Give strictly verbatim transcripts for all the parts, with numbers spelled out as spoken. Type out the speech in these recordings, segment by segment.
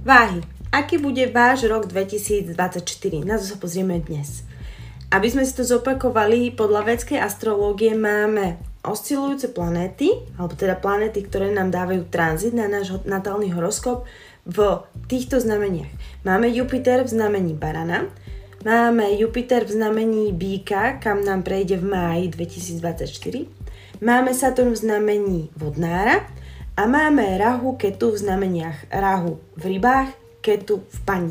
Váhy. Aký bude váš rok dvetisícdvadsaťštyri? Na to sa pozrieme dnes. Aby sme si to zopakovali, podľa védskej astrológie máme oscilujúce planéty, alebo teda planéty, ktoré nám dávajú tranzit na náš natálny horoskop v týchto znameniach. Máme Jupiter v znamení Barana, máme Jupiter v znamení Býka, kam nám prejde v máji dvetisícdvadsaťštyri, máme Saturn v znamení Vodnára a máme Rahu, Ketu v znameniach Rahu v rybách, Ketu v Panne.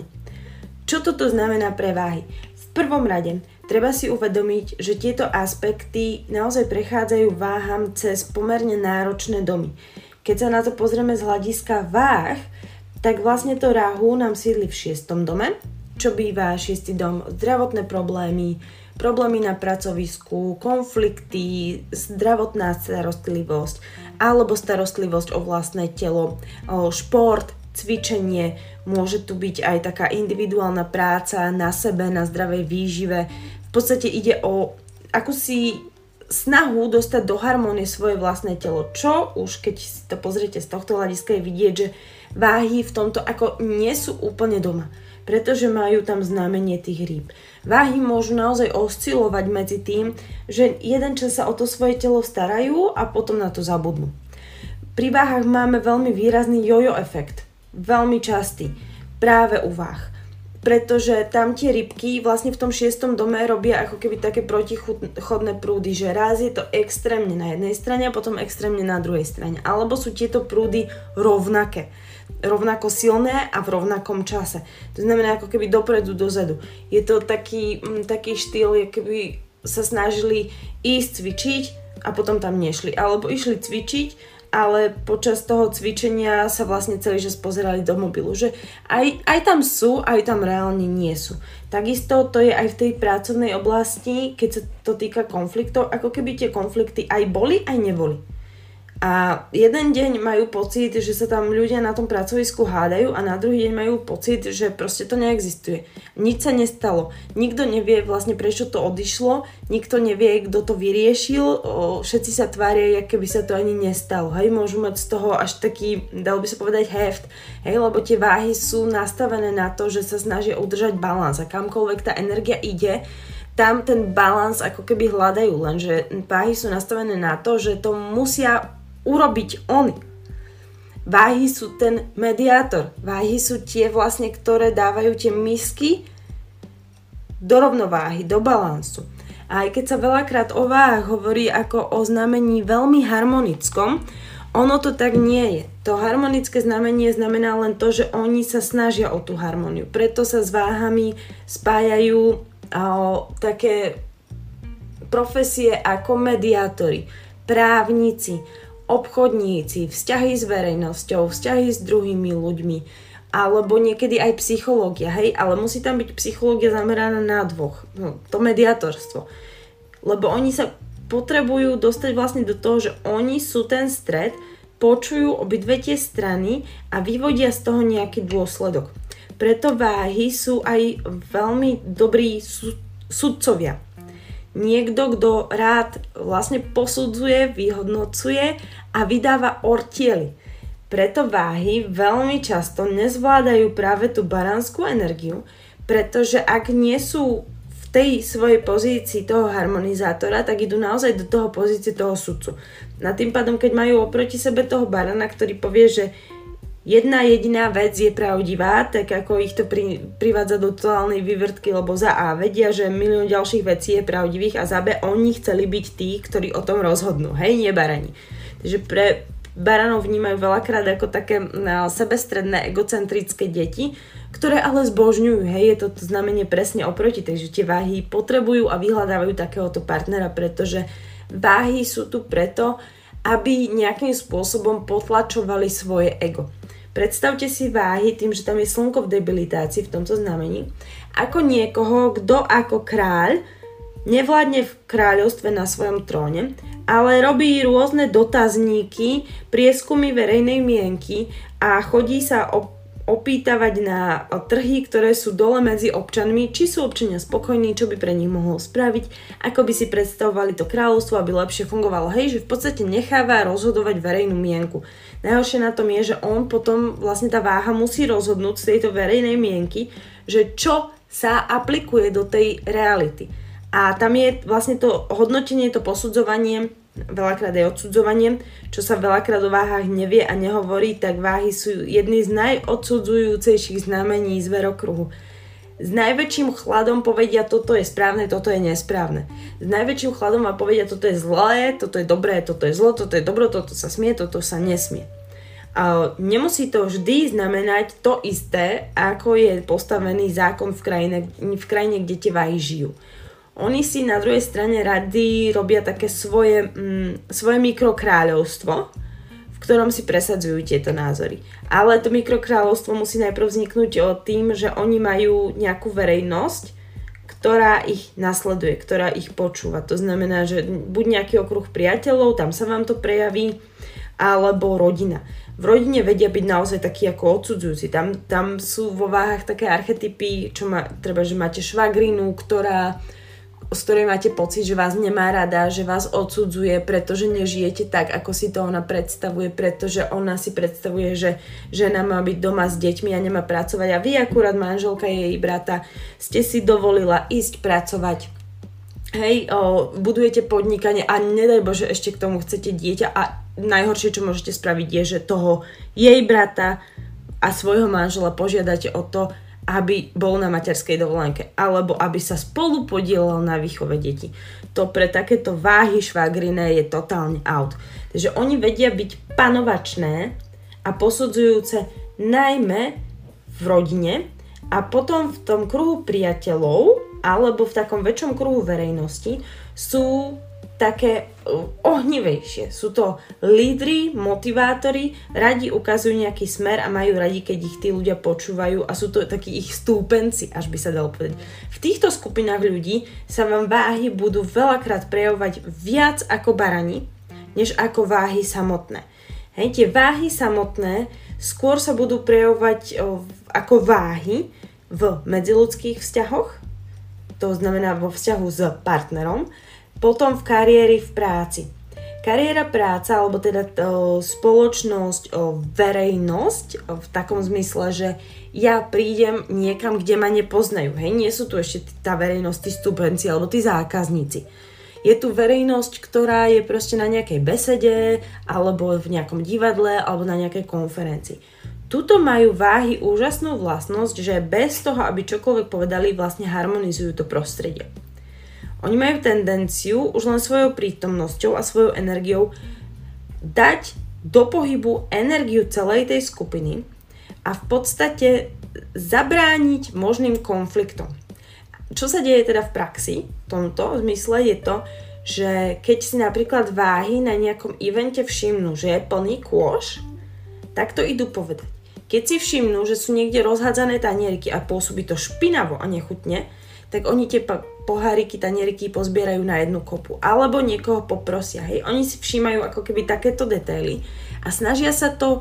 Čo toto znamená pre váhy? V prvom rade treba si uvedomiť, že tieto aspekty naozaj prechádzajú váham cez pomerne náročné domy. Keď sa na to pozrieme z hľadiska váh, tak vlastne to Rahu nám sídli v šiestom dome, čo býva šiesty dom zdravotné problémy, problémy na pracovisku, konflikty, zdravotná starostlivosť alebo starostlivosť o vlastné telo, o šport, cvičenie, môže tu byť aj taká individuálna práca na sebe, na zdravej výžive. V podstate ide o akúsi snahu dostať do harmónie svoje vlastné telo, čo už keď si to pozriete z tohto hľadiska je vidieť, že váhy v tomto ako nie sú úplne doma, pretože majú tam znamenie tých rýb. Váhy môžu naozaj oscilovať medzi tým, že jeden čas sa o to svoje telo starajú a potom na to zabudnú. Pri váhach máme veľmi výrazný jojo efekt, veľmi častý, práve u váh. Pretože tam tie rybky vlastne v tom šiestom dome robia ako keby také protichodné prúdy, že raz je to extrémne na jednej strane a potom extrémne na druhej strane. Alebo sú tieto prúdy rovnaké, rovnako silné a v rovnakom čase. To znamená ako keby dopredu, dozadu. Je to taký, taký štýl, keby sa snažili ísť cvičiť a potom tam nešli. Alebo išli cvičiť, ale počas toho cvičenia sa vlastne celý čas pozerali do mobilu, že aj, aj tam sú, aj tam reálne nie sú. Takisto to je aj v tej pracovnej oblasti, keď sa to týka konfliktov, ako keby tie konflikty aj boli, aj neboli. A jeden deň majú pocit, že sa tam ľudia na tom pracovisku hádajú a na druhý deň majú pocit, že proste to neexistuje. Nič sa nestalo. Nikto nevie vlastne prečo to odišlo, nikto nevie, kto to vyriešil, všetci sa tvária, jak keby sa to ani nestalo. Hej, môžu mať z toho až taký, dalo by sa povedať, heft. Hej, lebo tie váhy sú nastavené na to, že sa snažia udržať balans a kamkoľvek tá energia ide, tam ten balans ako keby hľadajú, lenže váhy sú nastavené na to, že to musia urobiť oni. Váhy sú ten mediátor. Váhy sú tie vlastne, ktoré dávajú tie misky do rovnováhy, do balansu. A aj keď sa veľakrát o váhach hovorí ako o znamení veľmi harmonickom, ono to tak nie je. To harmonické znamenie znamená len to, že oni sa snažia o tú harmóniu. Preto sa s váhami spájajú o, také profesie ako mediátori, právnici, obchodníci, vzťahy s verejnosťou, vzťahy s druhými ľuďmi, alebo niekedy aj psychológia, hej, ale musí tam byť psychológia zameraná na dvoch, no, to mediátorstvo. Lebo oni sa potrebujú dostať vlastne do toho, že oni sú ten stred, počujú obidve tie strany a vyvodia z toho nejaký dôsledok. Preto váhy sú aj veľmi dobrí sudcovia. Niekto, kto rád vlastne posudzuje, vyhodnocuje a vydáva ortiely. Preto váhy veľmi často nezvládajú práve tú baranskú energiu, pretože ak nie sú v tej svojej pozícii toho harmonizátora, tak idú naozaj do toho pozície toho sudcu. Na tým pádom, keď majú oproti sebe toho barana, ktorý povie, že jedna jediná vec je pravdivá, tak ako ich to pri, privádza do totálnej vývrtky, lebo za A vedia, že milión ďalších vecí je pravdivých a za B oni chceli byť tí, ktorí o tom rozhodnú, hej, nie barani. Takže pre baranov vnímajú veľakrát ako také no, sebestredné, egocentrické deti, ktoré ale zbožňujú, hej, je to, to znamenie presne oproti, takže tie váhy potrebujú a vyhľadávajú takéhoto partnera, pretože váhy sú tu preto, aby nejakým spôsobom potlačovali svoje ego. Predstavte si váhy tým, že tam je slnko v debilitácii v tomto znamení, ako niekoho, kto ako kráľ nevládne v kráľovstve na svojom tróne, ale robí rôzne dotazníky, prieskumy verejnej mienky a chodí sa opýtavať na trhy, ktoré sú dole medzi občanmi, či sú občania spokojní, čo by pre nich mohol spraviť, ako by si predstavovali to kráľovstvo, aby lepšie fungovalo. Hej, že v podstate necháva rozhodovať verejnú mienku. Najhoršie na tom je, že on potom, vlastne tá váha musí rozhodnúť z tejto verejnej mienky, že čo sa aplikuje do tej reality. A tam je vlastne to hodnotenie, to posudzovanie, veľakrát aj odsudzovanie, čo sa veľakrát o váhach nevie a nehovorí, tak váhy sú jedny z najodsudzujúcejších znamení zverokruhu. S najväčším chladom povedia, toto je správne, toto je nesprávne. S najväčším chladom vám povedia, toto je zlé, toto je dobré, toto je zlo, toto je dobro, toto sa smie, toto sa nesmie. A nemusí to vždy znamenať to isté, ako je postavený zákon v krajine, v krajine kde tie váhy žijú. Oni si na druhej strane rady robia také svoje, mm, svoje mikrokráľovstvo, v ktorom si presadzujú tieto názory. Ale to mikrokráľovstvo musí najprv vzniknúť o tým, že oni majú nejakú verejnosť, ktorá ich nasleduje, ktorá ich počúva. To znamená, že buď nejaký okruh priateľov, tam sa vám to prejaví, alebo rodina. V rodine vedia byť naozaj takí ako odsudzujúci. Tam, tam sú vo váhach také archetypy, čo má, treba, že máte švagrinu, ktorá z ktorej máte pocit, že vás nemá rada, že vás odsudzuje, pretože nežijete tak, ako si to ona predstavuje, pretože ona si predstavuje, že žena má byť doma s deťmi a nemá pracovať. A vy akurát manželka jej brata ste si dovolila ísť pracovať. Hej, o, budujete podnikanie a nedaj Bože, ešte k tomu chcete dieťa a najhoršie, čo môžete spraviť, je, že toho jej brata a svojho manžela požiadate o to, aby bol na materskej dovolenke, alebo aby sa spolu podielal na výchove detí. To pre takéto váhy švagriné je totálne out. Takže oni vedia byť panovačné a posudzujúce najmä v rodine a potom v tom kruhu priateľov alebo v takom väčšom kruhu verejnosti sú také ohnivejšie. Sú to lídri, motivátori, radi ukazujú nejaký smer a majú radi, keď ich tí ľudia počúvajú a sú to takí ich stúpenci, až by sa dalo povedať. V týchto skupinách ľudí sa vám váhy budú veľakrát prejavovať viac ako barani, než ako váhy samotné. Hej, tie váhy samotné skôr sa budú prejavovať o, ako váhy v medziľudských vzťahoch, to znamená vo vzťahu s partnerom, potom v kariéri v práci. Kariéra, práca, alebo teda to, spoločnosť, o, verejnosť, o, v takom zmysle, že ja prídem niekam, kde ma nepoznajú. Hej, nie sú tu ešte tá verejnosť, tí stupenci alebo tí zákazníci. Je tu verejnosť, ktorá je proste na nejakej besede, alebo v nejakom divadle, alebo na nejakej konferencii. Tuto majú váhy úžasnú vlastnosť, že bez toho, aby čokoľvek povedali, vlastne harmonizujú to prostredie. Oni majú tendenciu už len svojou prítomnosťou a svojou energiou dať do pohybu energiu celej tej skupiny a v podstate zabrániť možným konfliktom. Čo sa deje teda v praxi v tomto zmysle je to, že keď si napríklad váhy na nejakom evente všimnú, že je plný kôš, tak to idú povedať. Keď si všimnú, že sú niekde rozhádzané tanieriky a pôsobí to špinavo a nechutne, tak oni tie poháriky, tanieriky pozbierajú na jednu kopu. Alebo niekoho poprosia. Hej. Oni si všímajú ako keby takéto detaily a snažia sa to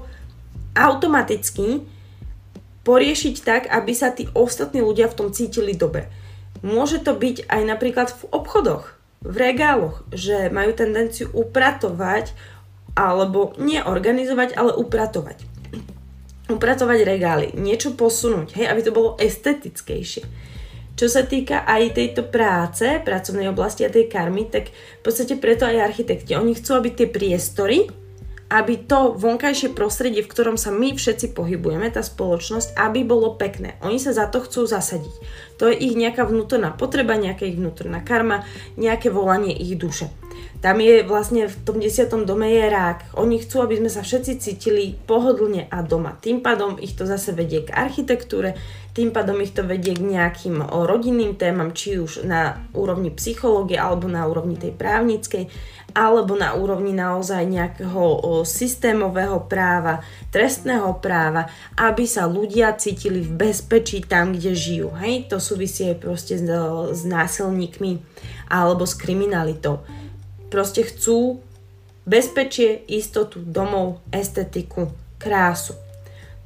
automaticky poriešiť tak, aby sa tí ostatní ľudia v tom cítili dobre. Môže to byť aj napríklad v obchodoch, v regáloch, že majú tendenciu upratovať alebo nie organizovať, ale upratovať. Upratovať regály, niečo posunúť, hej, aby to bolo estetickejšie. Čo sa týka aj tejto práce, pracovnej oblasti a tej karmy, tak v podstate preto aj architekti. Oni chcú, aby tie priestory, aby to vonkajšie prostredie, v ktorom sa my všetci pohybujeme, tá spoločnosť, aby bolo pekné. Oni sa za to chcú zasadiť. To je ich nejaká vnútorná potreba, nejaká ich vnútorná karma, nejaké volanie ich duše. Tam je vlastne v tom desiatom dome je rák. Oni chcú, aby sme sa všetci cítili pohodlne a doma. Tým pádom ich to zase vedie k architektúre, tým pádom ich to vedie k nejakým rodinným témam, či už na úrovni psychológie, alebo na úrovni tej právnickej, alebo na úrovni naozaj nejakého systémového práva, trestného práva, aby sa ľudia cítili v bezpečí tam, kde žijú. Hej? To súvisí aj proste s, s násilníkmi alebo s kriminalitou. Proste chcú bezpečie, istotu, domov, estetiku, krásu.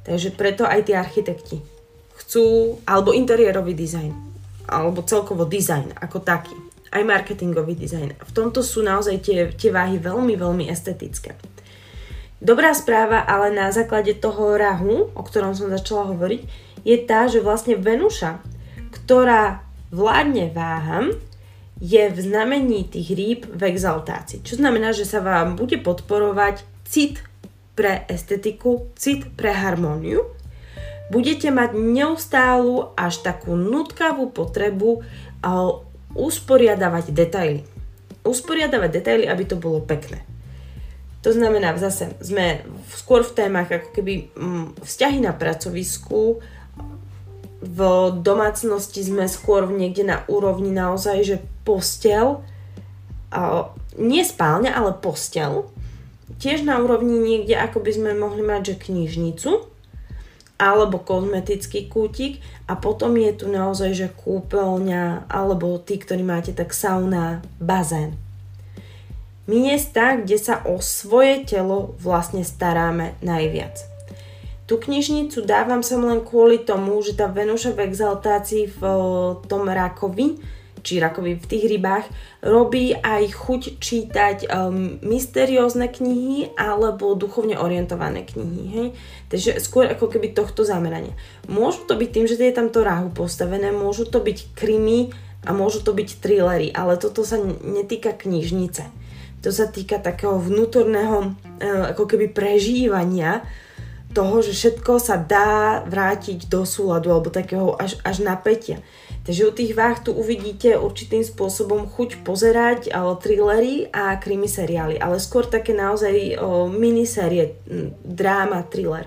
Takže preto aj tí architekti chcú, alebo interiérový dizajn, alebo celkovo dizajn ako taký, aj marketingový dizajn. V tomto sú naozaj tie, tie váhy veľmi, veľmi estetické. Dobrá správa, ale na základe toho rahu, o ktorom som začala hovoriť, je tá, že vlastne Venuša, ktorá vládne váham, je v znamení tých rýb v exaltácii. Čo znamená, že sa vám bude podporovať cit pre estetiku, cit pre harmóniu. Budete mať neustálu až takú nutkavú potrebu usporiadavať detaily. Usporiadavať detaily, aby to bolo pekné. To znamená, zase sme skôr v témach ako keby vzťahy na pracovisku, v domácnosti sme skôr niekde na úrovni naozaj, že posteľ, nie spálňa, ale posteľ, tiež na úrovni niekde, ako by sme mohli mať, že knižnicu, alebo kozmetický kútik a potom je tu naozaj, že kúpeľňa, alebo tí, ktorí máte tak sauna, bazén. Miesta, kde sa o svoje telo vlastne staráme najviac. Tú knižnicu dávam sem len kvôli tomu, že tá Venuša v exaltácii v tom rakovi, či rakovi v tých rybách, robí aj chuť čítať um, mysteriózne knihy alebo duchovne orientované knihy. Hej? Takže skôr ako keby tohto zamerania. Môžu to byť tým, že je tam to rahu postavené, môžu to byť krimi a môžu to byť thrillery, ale toto sa netýka knižnice. To sa týka takého vnútorného ako keby prežívania toho, že všetko sa dá vrátiť do súladu alebo takého až, až napätia. Takže u tých váh tu uvidíte určitým spôsobom chuť pozerať o, thrillery a krimi seriály, ale skôr také naozaj o, minisérie, dráma, thriller.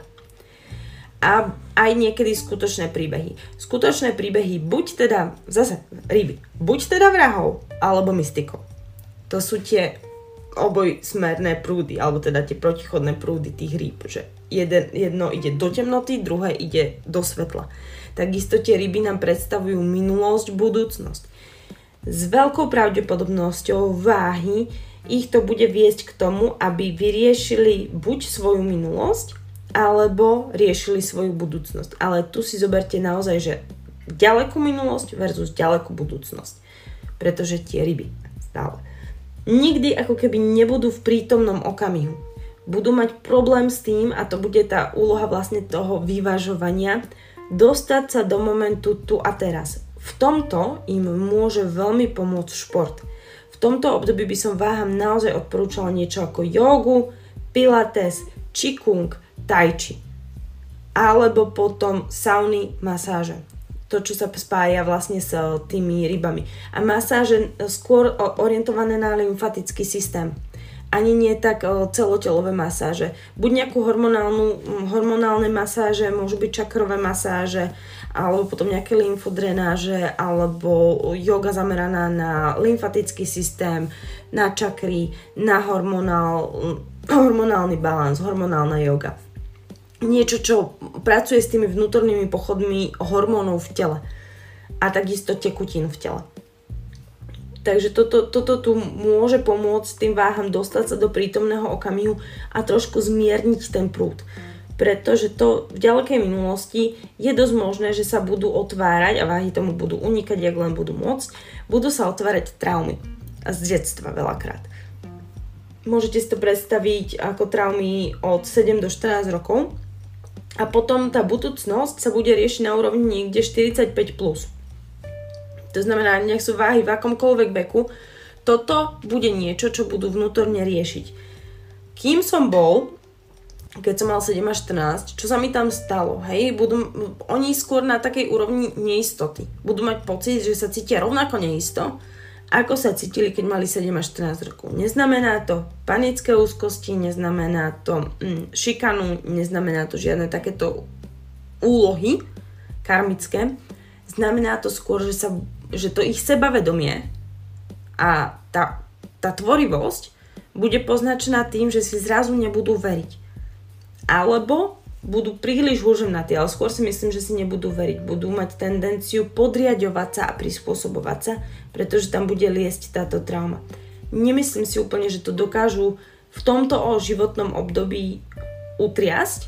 A aj niekedy skutočné príbehy. Skutočné príbehy buď teda, zase ryby, buď teda vrahov, alebo mystikov. To sú tie obojsmerné prúdy, alebo teda tie protichodné prúdy tých rýb, že jeden, jedno ide do temnoty, druhé ide do svetla. Takisto tie ryby nám predstavujú minulosť, budúcnosť. S veľkou pravdepodobnosťou váhy ich to bude viesť k tomu, aby vyriešili buď svoju minulosť, alebo riešili svoju budúcnosť. Ale tu si zoberte naozaj, že ďalekú minulosť versus ďalekú budúcnosť. Pretože tie ryby stále nikdy ako keby nebudú v prítomnom okamihu. Budú mať problém s tým, a to bude tá úloha vlastne toho vyvažovania, dostať sa do momentu tu a teraz. V tomto im môže veľmi pomôcť šport. V tomto období by som váham naozaj odporúčala niečo ako jogu, pilates, qigong, tai chi. Alebo potom sauny, masáže. To, čo sa spája vlastne s tými rybami. A masáže skôr orientované na lymfatický systém. Ani nie tak celotelové masáže. Buď nejakú hormonálnu, hormonálne masáže, môžu byť čakrové masáže, alebo potom nejaké lymfodrenáže, alebo joga zameraná na lymfatický systém, na čakry, na hormonál, hormonálny balans, hormonálna joga. Niečo, čo pracuje s tými vnútornými pochodmi hormónov v tele a takisto tekutín v tele. Takže toto, toto tu môže pomôcť tým váham dostať sa do prítomného okamihu a trošku zmierniť ten prúd. Pretože to v ďalekej minulosti je dosť možné, že sa budú otvárať, a váhy tomu budú unikať, jak len budú môcť, budú sa otvárať traumy z detstva veľakrát. Môžete si to predstaviť ako traumy od sedem do štrnásť rokov, a potom tá budúcnosť sa bude riešiť na úrovni niekde štyridsaťpäť plus. To znamená, nech sú váhy v akomkoľvek veku, toto bude niečo, čo budú vnútorne riešiť. Kým som bol, keď som mal sedem až štrnásť, čo sa mi tam stalo? Hej, budú, oni skôr na takej úrovni neistoty. Budú mať pocit, že sa cítia rovnako neisto, ako sa cítili, keď mali sedem až štrnásť rokov. Neznamená to panické úzkosti, neznamená to mm, šikanu, neznamená to žiadne takéto úlohy karmické. Znamená to skôr, že, sa, že to ich sebavedomie a tá, tá tvorivosť bude poznačená tým, že si zrazu nebudú veriť. Alebo budú príliš húževnatí, ale skôr si myslím, že si nebudú veriť. Budú mať tendenciu podriaďovať sa a prispôsobovať sa, pretože tam bude liesť táto trauma. Nemyslím si úplne, že to dokážu v tomto životnom období utriasť,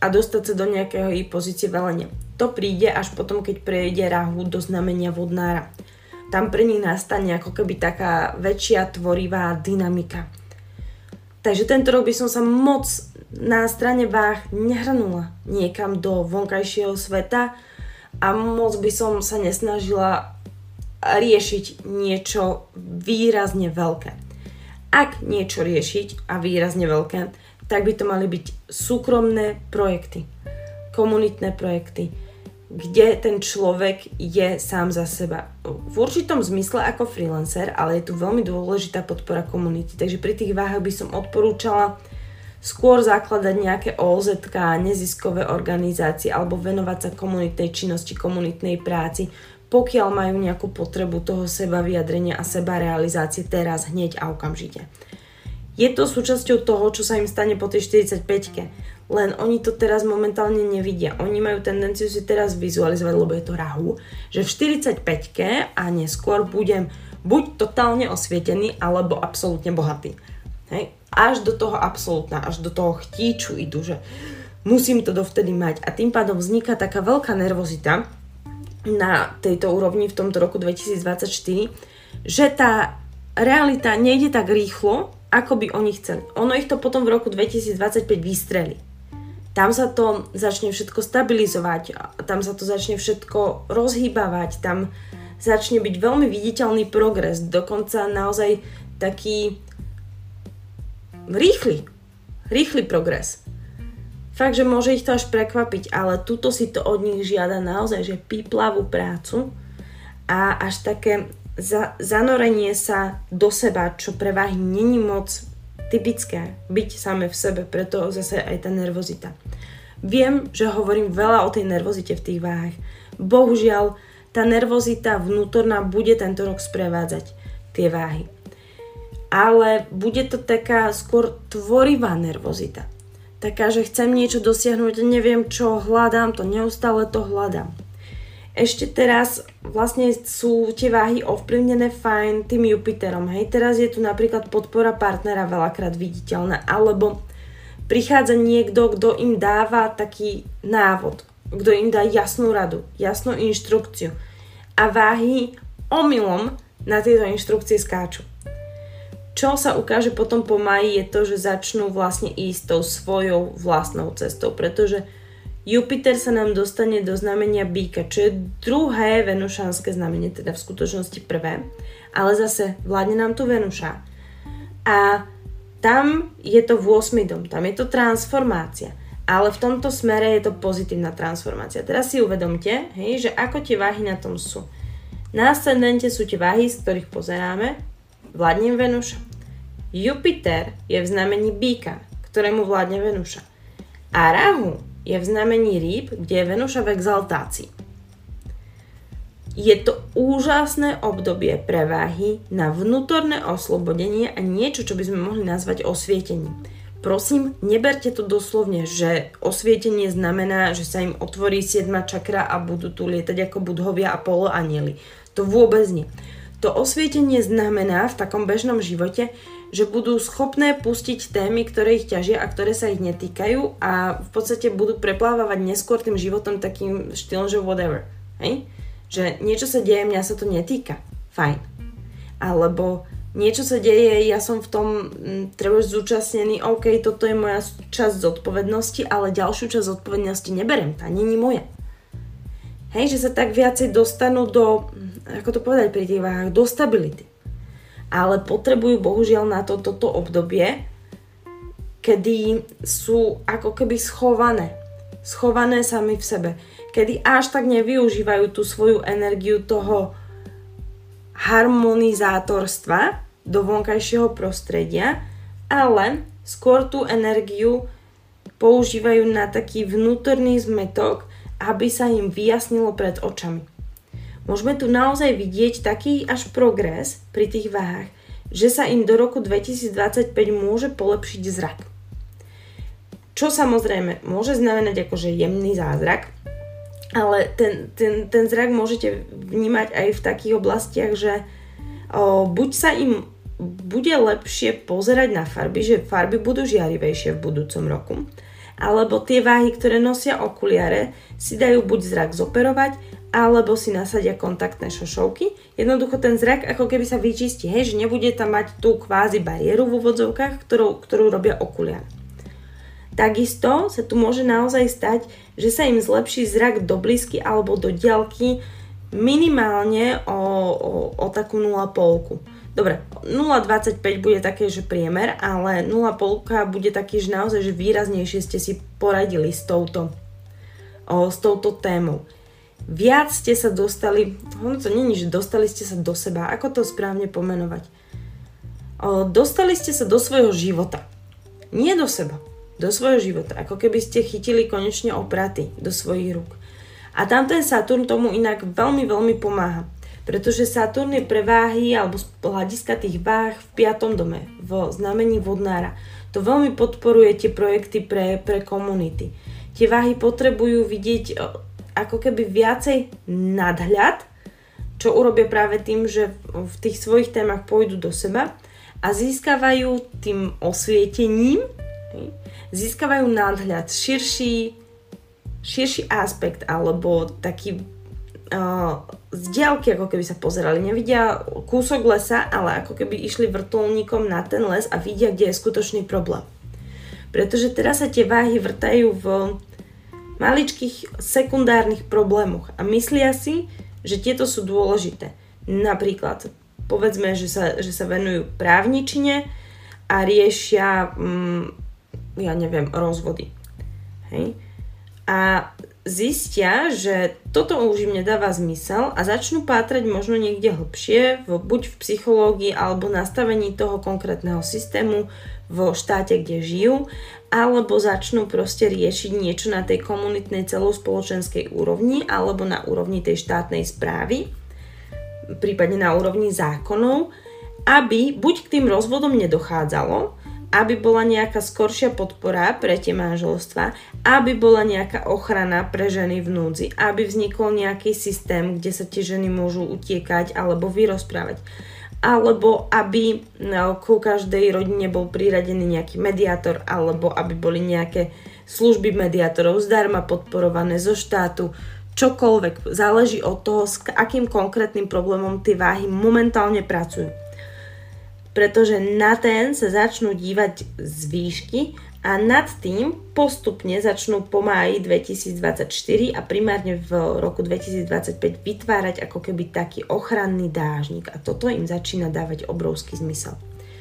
a dostať sa do nejakého jej pozície velenia. To príde až potom, keď prejde Rahu do znamenia vodnára. Tam pre nich nastane ako keby taká väčšia tvorivá dynamika. Takže tento rok by som sa moc na strane váh nehrnula niekam do vonkajšieho sveta a moc by som sa nesnažila riešiť niečo výrazne veľké. Ak niečo riešiť a výrazne veľké, tak by to mali byť súkromné projekty, komunitné projekty, kde ten človek je sám za seba. V určitom zmysle ako freelancer, ale je tu veľmi dôležitá podpora komunity. Takže pri tých váhach by som odporúčala skôr zakladať nejaké ó zet ká, neziskové organizácie alebo venovať sa komunitnej činnosti, komunitnej práci, pokiaľ majú nejakú potrebu toho seba vyjadrenia a seba realizácie teraz, hneď a okamžite. Je to súčasťou toho, čo sa im stane po tej štyridsaťpäťke. Len oni to teraz momentálne nevidia. Oni majú tendenciu si teraz vizualizovať, lebo je to Rahu, že v štyridsaťpäťke a neskôr budem buď totálne osvietený, alebo absolútne bohatý. Hej? Až do toho absolútna, až do toho chtíču idú, že musím to dovtedy mať. A tým pádom vzniká taká veľká nervozita na tejto úrovni v tomto roku dvetisícdvadsaťštyri, že tá realita nejde tak rýchlo, ako by oni chceli. Ono ich to potom v roku dvetisícdvadsaťpäť vystrelí. Tam sa to začne všetko stabilizovať, tam sa to začne všetko rozhýbavať, tam začne byť veľmi viditeľný progres, dokonca naozaj taký rýchly, rýchly progres. Fakt, že môže ich to až prekvapiť, ale tuto si to od nich žiada naozaj, že píplavú prácu a až také za, zanorenie sa do seba, čo pre váhy není moc typické byť same v sebe, preto zase aj tá nervozita. Viem, že hovorím veľa o tej nervozite v tých váhach. Bohužiaľ, tá nervozita vnútorná bude tento rok sprevádzať tie váhy. Ale bude to taká skôr tvorivá nervozita. Taká, že chcem niečo dosiahnuť, neviem čo, hľadám to, neustále to hľadám. Ešte teraz vlastne sú tie váhy ovplyvnené fajn tým Jupiterom. Hej, teraz je tu napríklad podpora partnera veľakrát viditeľná, alebo prichádza niekto, kto im dáva taký návod, kto im dá jasnú radu, jasnú inštrukciu. A váhy omylom na tieto inštrukcie skáču. Čo sa ukáže potom po máji je to, že začnú vlastne ísť tou svojou vlastnou cestou, pretože Jupiter sa nám dostane do znamenia Býka, čo je druhé venušanské znamenie, teda v skutočnosti prvé, ale zase vládne nám tu Venuša. A tam je to v ôsmy dom, tam je to transformácia, ale v tomto smere je to pozitívna transformácia. Teraz si uvedomte, hej, že ako tie váhy na tom sú. Na ascendente sú tie váhy, z ktorých pozeráme, vládne Venuša. Jupiter je v znamení Býka, ktorému vládne Venuša. A Rahu je v znamení Rýb, kde je Venuša v exaltácii. Je to úžasné obdobie pre váhy na vnútorné oslobodenie a niečo, čo by sme mohli nazvať osvietením. Prosím, neberte to doslovne, že osvietenie znamená, že sa im otvorí siedma čakra a budú tu lietať ako budhovia a poloanieli. To vôbec nie. To osvietenie znamená v takom bežnom živote, že budú schopné pustiť témy, ktoré ich ťažia a ktoré sa ich netýkajú a v podstate budú preplávať neskôr tým životom takým štýlom, že whatever. Hej? Že niečo sa deje, mňa sa to netýka. Fajn. Alebo niečo sa deje, ja som v tom m, treba zúčastnený, OK, toto je moja časť zodpovednosti, ale ďalšiu časť zodpovednosti neberiem, tá není moja. Hej, že sa tak viacej dostanú do, ako to povedať pri tých váhach, do stability. Ale potrebujú bohužiaľ na to, toto obdobie, kedy sú ako keby schované. Schované sami v sebe. Kedy až tak nevyužívajú tú svoju energiu toho harmonizátorstva do vonkajšieho prostredia, ale skôr tú energiu používajú na taký vnútorný zmätok, aby sa im vyjasnilo pred očami. Môžeme tu naozaj vidieť taký až progres pri tých váhach, že sa im do roku dvetisícdvadsaťpäť môže polepšiť zrak. Čo samozrejme môže znamenať akože jemný zázrak, ale ten, ten, ten zrak môžete vnímať aj v takých oblastiach, že o, buď sa im bude lepšie pozerať na farby, že farby budú žiarivejšie v budúcom roku, alebo tie váhy, ktoré nosia okuliare, si dajú buď zrak zoperovať, alebo si nasadia kontaktné šošovky. Jednoducho ten zrak ako keby sa vyčistí, hej, že nebude tam mať tú kvázi bariéru v úvodzovkách, ktorú, ktorú robia okuliare. Takisto sa tu môže naozaj stať, že sa im zlepší zrak do blízky alebo do diaľky minimálne o, o, o takú nula celá päť. Dobre, nula celá dvadsaťpäť bude také, že priemer, ale nula celá päť bude taký, že naozaj že výraznejšie ste si poradili s touto, o, s touto témou. Viac ste sa dostali, ono to nie je, že dostali ste sa do seba, ako to správne pomenovať. O, dostali ste sa do svojho života, nie do seba. Do svojho života, ako keby ste chytili konečne opraty do svojich rúk. A tam ten Saturn tomu inak veľmi, veľmi pomáha, pretože Saturn je pre váhy alebo z hľadiska tých váh v piatom dome, v znamení vodnára. To veľmi podporuje tie projekty pre, pre komunity. Tie váhy potrebujú vidieť ako keby viacej nadhľad, čo urobia práve tým, že v tých svojich témach pôjdu do seba a získavajú tým osvietením, získavajú nadhľad, širší, širší aspekt alebo taký uh, z diaľky, ako keby sa pozerali. Nevidia kúsok lesa, ale ako keby išli vrtuľníkom na ten les a vidia, kde je skutočný problém. Pretože teraz sa tie váhy vrtajú v maličkých sekundárnych problémoch a myslia si, že tieto sú dôležité. Napríklad, povedzme, že sa, že sa venujú právničine a riešia um, ja neviem, rozvody. Hej. A zistia, že toto už im nedáva zmysel a začnú pátrať možno niekde hlbšie, v, buď v psychológii alebo nastavení toho konkrétneho systému vo štáte, kde žijú, alebo začnú proste riešiť niečo na tej komunitnej celospoločenskej úrovni alebo na úrovni tej štátnej správy, prípadne na úrovni zákonov, aby buď k tým rozvodom nedochádzalo, aby bola nejaká skoršia podpora pre tie manželstvá, aby bola nejaká ochrana pre ženy v núdzi, aby vznikol nejaký systém, kde sa tie ženy môžu utiekať alebo vyrozprávať, alebo aby no, ku každej rodine bol priradený nejaký mediátor, alebo aby boli nejaké služby mediátorov zdarma podporované zo štátu, čokoľvek. Záleží od toho, s akým konkrétnym problémom tie váhy momentálne pracujú. Pretože na ten sa začnú dívať z výšky a nad tým postupne začnú po máji dvetisícdvadsaťštyri a primárne v roku dvetisícdvadsaťpäť vytvárať ako keby taký ochranný dážnik a toto im začína dávať obrovský zmysel.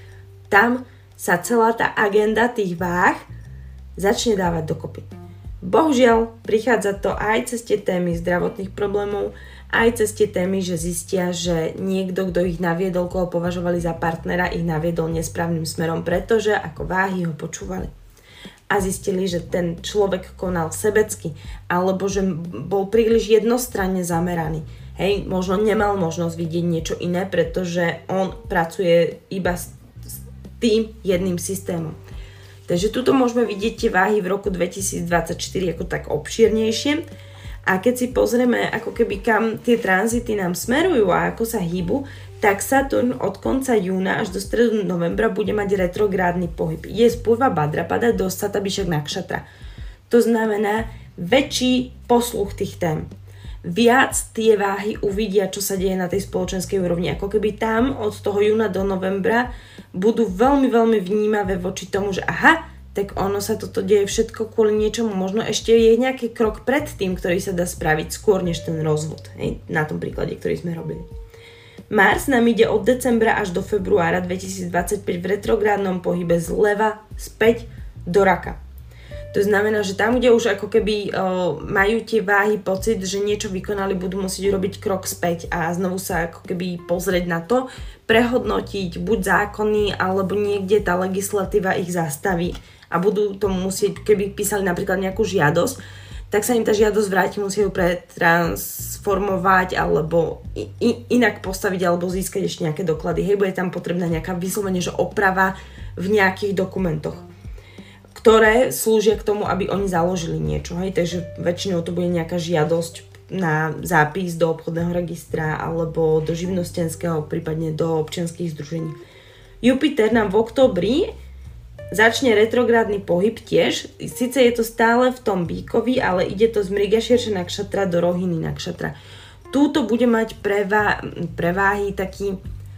Tam sa celá tá agenda tých váh začne dávať dokopy. Bohužiaľ, prichádza to aj cez tie témy zdravotných problémov, aj cez tie témy, že zistia, že niekto, kto ich naviedol, koho považovali za partnera, ich naviedol nesprávnym smerom, pretože ako váhy ho počúvali. A zistili, že ten človek konal sebecky, alebo že bol príliš jednostranne zameraný. Hej, možno nemal možnosť vidieť niečo iné, pretože on pracuje iba s, s tým jedným systémom. Takže tuto môžeme vidieť tie váhy v roku dvetisícdvadsaťštyri ako tak obšírnejšie. A keď si pozrieme, ako keby kam tie tranzity nám smerujú a ako sa hýbu, tak Saturn od konca júna až do stredu novembra bude mať retrográdny pohyb. Je z Purva Bhadrapada do Satabhishek Nakshatra. To znamená väčší posluch tých tém. Viac tie váhy uvidia, čo sa deje na tej spoločenskej úrovni. Ako keby tam od toho júna do novembra budú veľmi, veľmi vnímavé voči tomu, že aha, tak ono sa toto deje všetko kvôli niečomu. Možno ešte je nejaký krok pred tým, ktorý sa dá spraviť skôr než ten rozvod. Hej? Na tom príklade, ktorý sme robili. Mars nám ide od decembra až do februára dvetisícdvadsaťpäť v retrográdnom pohybe zleva späť do Raka. To znamená, že tam, kde už ako keby o, majú tie váhy pocit, že niečo vykonali, budú musieť robiť krok späť a znovu sa ako keby pozrieť na to, prehodnotiť buď zákony, alebo niekde tá legislatíva ich zastaví a budú tomu musieť, keby písali napríklad nejakú žiadosť, tak sa im tá žiadosť vráti, musia ju pretransformovať alebo i, inak postaviť alebo získať ešte nejaké doklady. Hej, bude tam potrebná nejaká vyslovene, že oprava v nejakých dokumentoch, ktoré slúžia k tomu, aby oni založili niečo. Hej? Takže väčšinou to bude nejaká žiadosť na zápis do obchodného registra alebo do živnostenského, prípadne do občianskych združení. Jupiter nám v októbri začne retrográdny pohyb tiež. Sice je to stále v tom Bíkovi, ale ide to z Mrigaširša Nakšatra do Rohiny Nakšatra. Túto bude mať prevá- preváhy taký,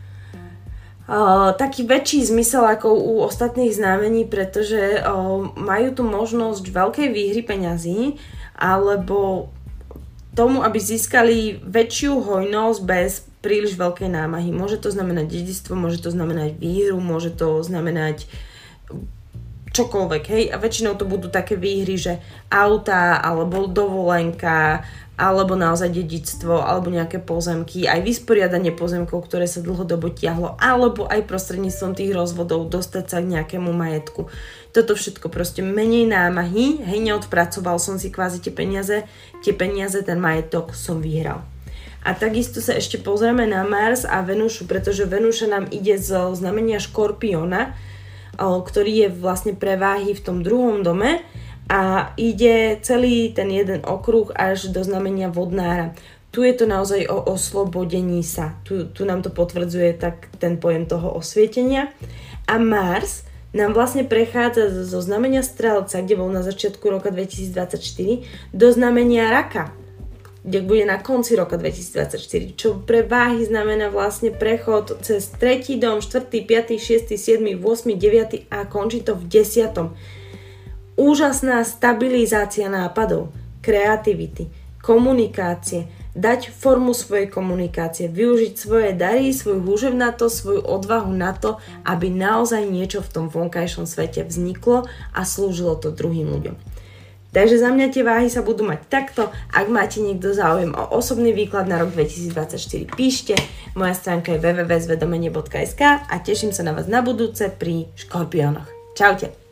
uh, taký väčší zmysel ako u ostatných znamení, pretože uh, majú tu možnosť veľkej výhry peňazí, alebo tomu, aby získali väčšiu hojnosť bez príliš veľkej námahy. Môže to znamenať dedičstvo, môže to znamenať výhru, môže to znamenať čokoľvek, hej, a väčšinou to budú také výhry, že auta, alebo dovolenka, alebo naozaj dedičstvo, alebo nejaké pozemky, aj vysporiadanie pozemkov, ktoré sa dlhodobo tiahlo, alebo aj prostredníctvom tých rozvodov dostať sa k nejakému majetku. Toto všetko proste menej námahy, hej, neodpracoval som si kvázi tie peniaze, tie peniaze, ten majetok som vyhral. A takisto sa ešte pozrieme na Mars a Venušu, pretože Venuša nám ide zo znamenia Škorpiona, ktorý je vlastne preváhy v tom druhom dome a ide celý ten jeden okruh až do znamenia Vodnára. Tu je to naozaj o oslobodení sa. Tu, tu nám to potvrdzuje tak ten pojem toho osvietenia. A Mars nám vlastne prechádza zo znamenia Strelca, kde bol na začiatku roka dvetisícdvadsaťštyri, do znamenia Raka, kde bude na konci roka dvetisícdvadsaťštyri, čo pre váhy znamená vlastne prechod cez tretí dom, štvrtý, piaty, šiesty, siedmy, ôsmy, deviaty a končí to v desiatom. Úžasná stabilizácia nápadov, kreativity, komunikácie, dať formu svojej komunikácie, využiť svoje dary, svoju húževnatosť, svoju odvahu na to, aby naozaj niečo v tom vonkajšom svete vzniklo a slúžilo to druhým ľuďom. Takže za mňa tie váhy sa budú mať takto. Ak máte niekto záujem o osobný výklad na rok dvetisícdvadsaťštyri, píšte. Moja stránka je w w w bodka zvedomenie bodka es ka a teším sa na vás na budúce pri Škorpiónoch. Čaute.